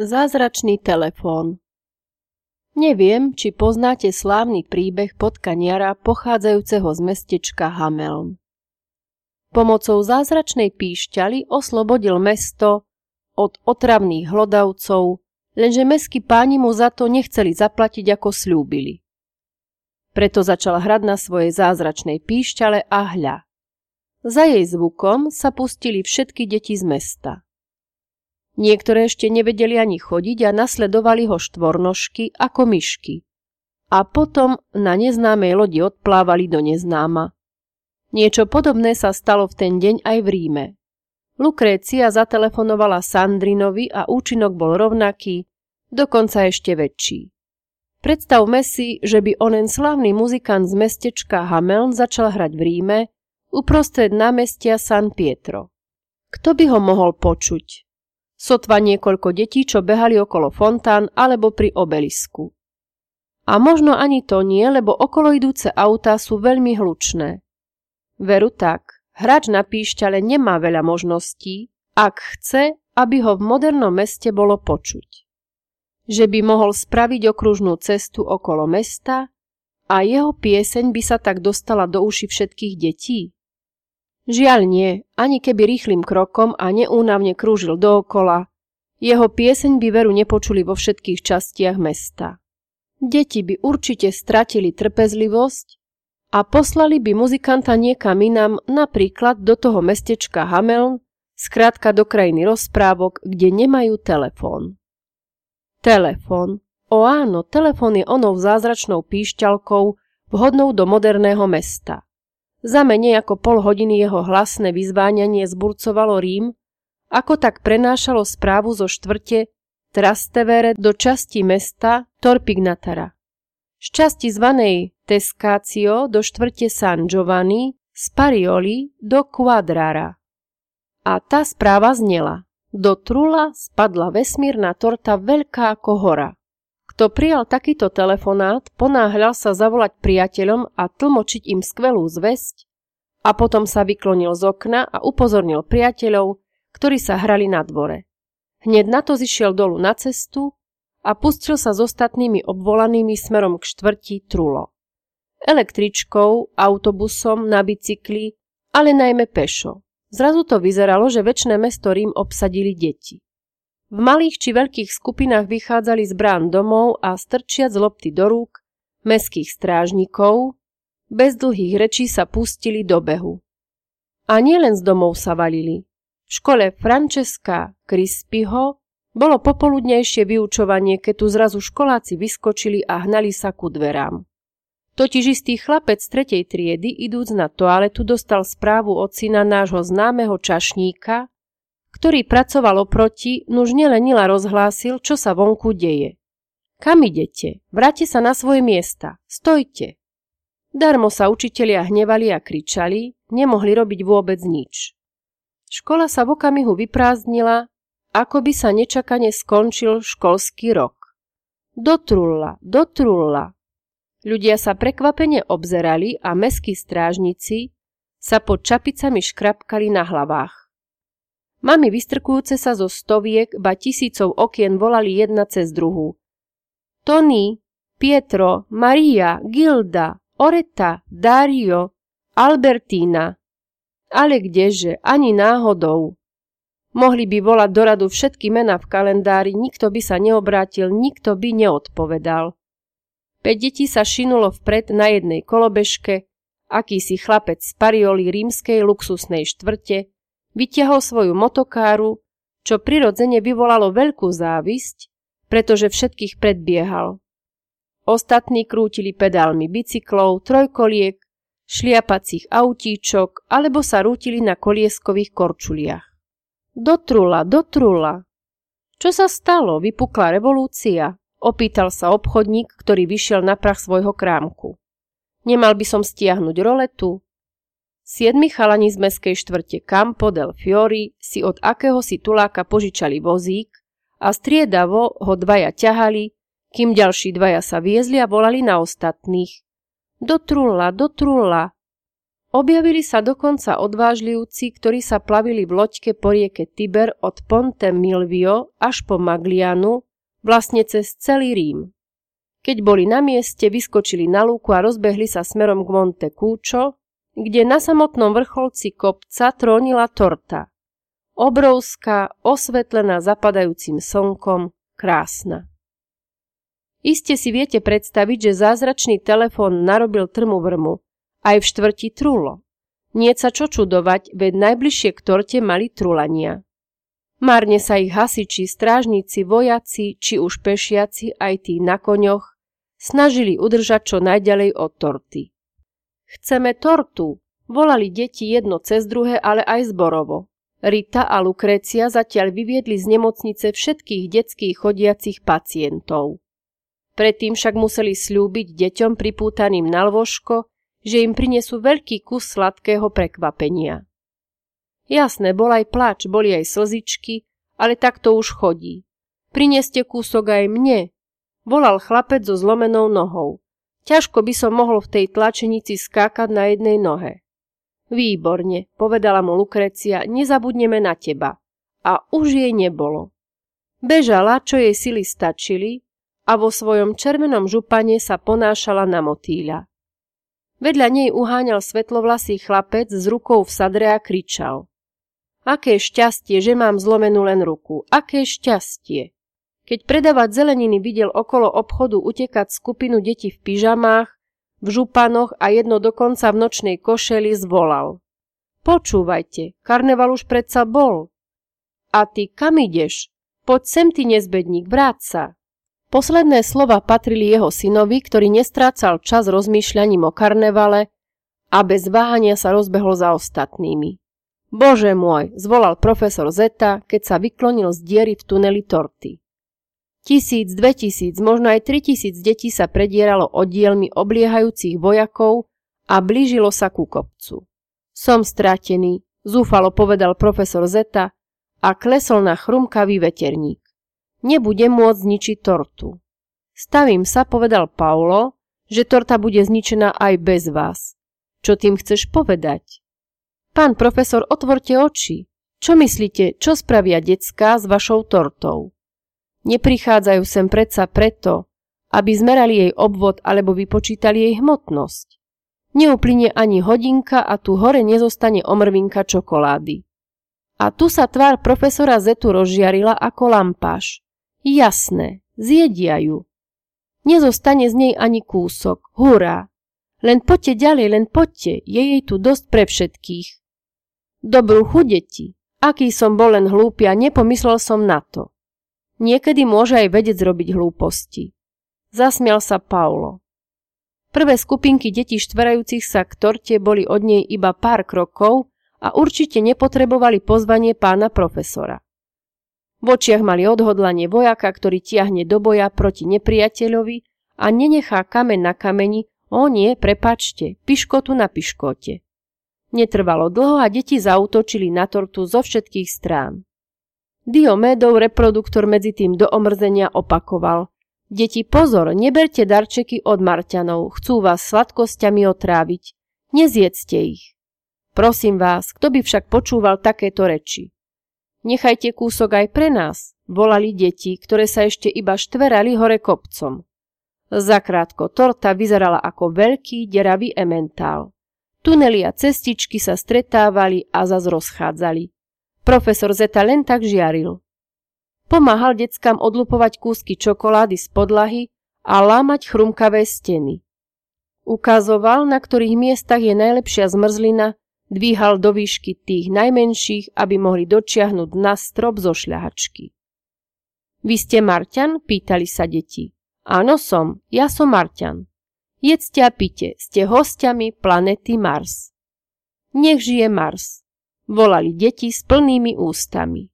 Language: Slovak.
Zázračný telefón. Neviem, či poznáte slávny príbeh potkaniara pochádzajúceho z mestečka Hameln. Pomocou zázračnej píšťaly oslobodil mesto od otravných hlodavcov, lenže mestskí páni mu za to nechceli zaplatiť, ako sľúbili. Preto začal hrať na svojej zázračnej píšťale a hľa. Za jej zvukom sa pustili všetky deti z mesta. Niektoré ešte nevedeli ani chodiť a nasledovali ho štvornožky ako myšky. A potom na neznámej lodi odplávali do neznáma. Niečo podobné sa stalo v ten deň aj v Ríme. Lukrécia zatelefonovala Sandrinovi a účinok bol rovnaký, dokonca ešte väčší. Predstavme si, že by onen slávny muzikant z mestečka Hameln začal hrať v Ríme uprostred námestia San Pietro. Kto by ho mohol počuť? Sotva niekoľko detí, čo behali okolo fontán alebo pri obelisku. A možno ani to nie, lebo okolo idúce autá sú veľmi hlučné. Veru tak, hráč na píšťale nemá veľa možností, ak chce, aby ho v modernom meste bolo počuť. Že by mohol spraviť okružnú cestu okolo mesta a jeho pieseň by sa tak dostala do uši všetkých detí? Žiaľ nie, ani keby rýchlym krokom a neúnavne krúžil dookola, jeho pieseň by veru nepočuli vo všetkých častiach mesta. Deti by určite stratili trpezlivosť a poslali by muzikanta niekam inam, napríklad do toho mestečka Hameln, skrátka do krajiny rozprávok, kde nemajú telefón. Telefón. O áno, telefón je onou zázračnou píšťalkou vhodnou do moderného mesta. Za menej ako pol hodiny jeho hlasné vyzváňanie zburcovalo Rím, ako tak prenášalo správu zo štvrte Trastevere do časti mesta Torpignatara. Z časti zvanej Tescatio do štvrte San Giovanni z Parioli do Quadrara. A tá správa znela: do Trula spadla vesmírna torta veľká ako hora. Kto prijal takýto telefonát, ponáhľal sa zavolať priateľom a tlmočiť im skvelú zvesť a potom sa vyklonil z okna a upozornil priateľov, ktorí sa hrali na dvore. Hneď na to zišiel dolu na cestu a pustil sa s ostatnými obvolanými smerom k štvrti Trulo. Električkou, autobusom, na bicykli, ale najmä pešo. Zrazu to vyzeralo, že večné mesto Rím obsadili deti. V malých či veľkých skupinách vychádzali z brán domov a strčiac lopty do rúk mestských strážnikov, bez dlhých rečí sa pustili do behu. A nielen z domov sa valili. V škole Francesca Crispiho bolo popoludnejšie vyučovanie, keď tu zrazu školáci vyskočili a hnali sa ku dverám. Totiž istý chlapec z 3. triedy, idúc na toaletu, dostal správu od syna nášho známeho čašníka, ktorý pracoval oproti, nuž nelenila rozhlásil, čo sa vonku deje. Kam idete? Vráťte sa na svoje miesta. Stojte. Darmo sa učitelia hnevali a kričali, nemohli robiť vôbec nič. Škola sa v okamihu vyprázdnila, ako by sa nečakane skončil školský rok. Do Trulla, do Trulla. Ľudia sa prekvapene obzerali a mestskí strážnici sa pod čapicami škrapkali na hlavách. Mami vystrkujúce sa zo stoviek, ba tisícov okien volali jedna cez druhú. Tony, Pietro, Maria, Gilda, Oreta, Dario, Albertina. Ale kdeže, ani náhodou. Mohli by volať do radu všetky mená v kalendári, nikto by sa neobrátil, nikto by neodpovedal. 5 detí sa šinulo vpred na jednej kolobežke, akýsi chlapec z Parioli rímskej luxusnej štvrte vytiahol svoju motokáru, čo prirodzene vyvolalo veľkú závisť, pretože všetkých predbiehal. Ostatní krútili pedálmi bicyklov, trojkoliek, šliapacích autíčok alebo sa rútili na kolieskových korčuliach. Do Trula, do Trula. Čo sa stalo? Vypukla revolúcia? Opýtal sa obchodník, ktorý vyšiel na prah svojho krámku. Nemal by som stiahnuť roletu? 7 chalani z mestskej štvrte Campo del Fiori si od akéhosi tuláka požičali vozík a striedavo ho dvaja ťahali, kým ďalší dvaja sa viezli a volali na ostatných. Do Trulla, do Trulla. Objavili sa dokonca odvážlivci, ktorí sa plavili v loďke po rieke Tiber od Ponte Milvio až po Maglianu, vlastne cez celý Rím. Keď boli na mieste, vyskočili na lúku a rozbehli sa smerom k Monte Cuccio, kde na samotnom vrcholci kopca trónila torta. Obrovská, osvetlená zapadajúcim slnkom, krásna. Iste si viete predstaviť, že zázračný telefón narobil trmu vrmu. Aj v štvrti trulo. Nie sa čo čudovať, veď najbližšie k torte mali trulania. Márne sa ich hasiči, strážnici, vojaci, či už pešiaci, aj tí na koňoch, snažili udržať čo najďalej od torty. Chceme tortu, volali deti jedno cez druhé, ale aj zborovo. Rita a Lukrécia zatiaľ vyviedli z nemocnice všetkých detských chodiacich pacientov. Predtým však museli sľúbiť deťom pripútaným na lôžko, že im prinesú veľký kus sladkého prekvapenia. Jasné, bol aj plač, boli aj slzičky, ale tak to už chodí. Prineste kúsok aj mne, volal chlapec so zlomenou nohou. Ťažko by som mohol v tej tlačenici skákať na jednej nohe. Výborne, povedala mu Lukrécia, nezabudneme na teba. A už jej nebolo. Bežala, čo jej sily stačili, a vo svojom červenom župane sa ponášala na motýľa. Vedľa nej uháňal svetlovlasý chlapec s rukou v sadre a kričal. Aké šťastie, že mám zlomenú len ruku. Aké šťastie. Keď predávať zeleniny videl okolo obchodu utekať skupinu detí v pyžamách, v županoch a jedno dokonca v nočnej košeli, zvolal. Počúvajte, karneval už predsa bol. A ty kam ideš? Poď sem, ty nezbedník, vráť sa. Posledné slova patrili jeho synovi, ktorý nestrácal čas rozmýšľaním o karnevale a bez váhania sa rozbehol za ostatnými. Bože môj, zvolal profesor Zeta, keď sa vyklonil z diery v tuneli torty. 1000, 2000, možno aj 3000 detí sa predieralo oddielmi obliehajúcich vojakov a blížilo sa ku kopcu. Som stratený, zúfalo povedal profesor Zeta a klesol na chrumkavý veterník. Nebudem môcť zničiť tortu. Stavím sa, povedal Paulo, že torta bude zničená aj bez vás. Čo tým chceš povedať? Pán profesor, otvorte oči. Čo myslíte, čo spravia decká s vašou tortou? Neprichádzajú sem predsa preto, aby zmerali jej obvod alebo vypočítali jej hmotnosť. Neuplynie ani hodinka a tu hore nezostane omrvinka čokolády. A tu sa tvár profesora Zetu rozžiarila ako lampáš. Jasné, zjedia ju. Nezostane z nej ani kúsok. Hurá! Len poďte ďalej, len poďte. Je jej tu dosť pre všetkých. Dobrú chuť, deti. Aký som bol len hlúpy a nepomyslel som na to. Niekedy môže aj vedec robiť hlúposti. Zasmial sa Paulo. Prvé skupinky detí štverajúcich sa k torte boli od nej iba pár krokov a určite nepotrebovali pozvanie pána profesora. V očiach mali odhodlanie vojaka, ktorý tiahne do boja proti nepriateľovi a nenechá kameň na kameni, o nie, prepáčte, piškotu na piškote. Netrvalo dlho a deti zaútočili na tortu zo všetkých strán. Diomedov reproduktor medzi tým do omrzenia opakoval. Deti, pozor, neberte darčeky od Marťanov, chcú vás sladkosťami otráviť. Nezjedzte ich. Prosím vás, kto by však počúval takéto reči? Nechajte kúsok aj pre nás, volali deti, ktoré sa ešte iba štverali hore kopcom. Zakrátko torta vyzerala ako veľký deravý ementál. Tunely a cestičky sa stretávali a zas rozchádzali. Profesor Zeta len tak žiaril. Pomáhal deckám odlupovať kúsky čokolády z podlahy a lámať chrumkavé steny. Ukazoval, na ktorých miestach je najlepšia zmrzlina, dvíhal do výšky tých najmenších, aby mohli dočiahnuť na strop zo šľahačky. Vy ste Marťan? Pýtali sa deti. Áno som, ja som Marťan. Jedzte a pite, ste hostiami planety Mars. Nech žije Mars, volali deti s plnými ústami.